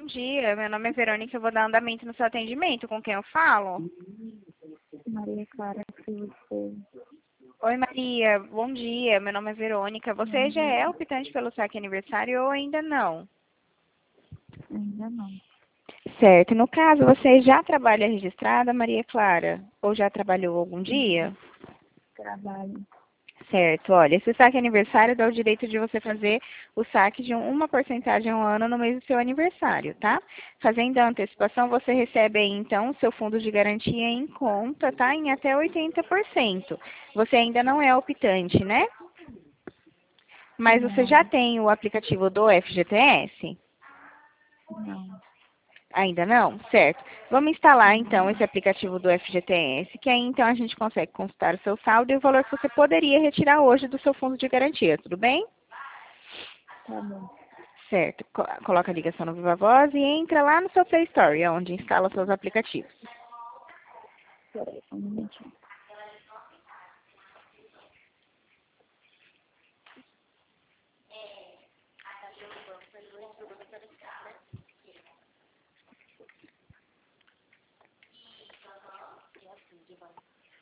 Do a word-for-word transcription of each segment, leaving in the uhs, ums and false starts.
dia. Meu nome é Verônica, eu vou dar andamento no seu atendimento. Com quem eu falo? Maria Clara Silva. Oi, Maria. Bom dia. Meu nome é Verônica. Você já é optante pelo saque aniversário ou ainda não? Ainda não. Certo. No caso, você já trabalha registrada, Maria Clara? Ou já trabalhou algum dia? Trabalho. Certo. Olha, esse saque aniversário dá o direito de você fazer o saque de uma porcentagem ao ano no mês do seu aniversário, tá? Fazendo a antecipação, você recebe aí, então, o seu fundo de garantia em conta, tá? Em até oitenta por cento. Você ainda não é optante, né? Mas você já Não, tem o aplicativo do F G T S? não. Ainda não? Certo. Vamos instalar então esse aplicativo do F G T S, que aí então a gente consegue consultar o seu saldo e o valor que você poderia retirar hoje do seu fundo de garantia, tudo bem? Tá bom. Certo. Co- Coloca a ligação no Viva Voz e entra lá no seu Play Store, onde instala seus aplicativos. Peraí, um minutinho.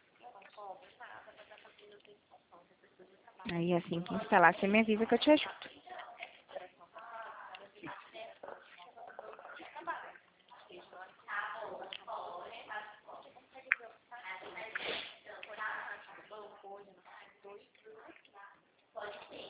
Aí assim que instalar, você me avisa que eu te ajudo.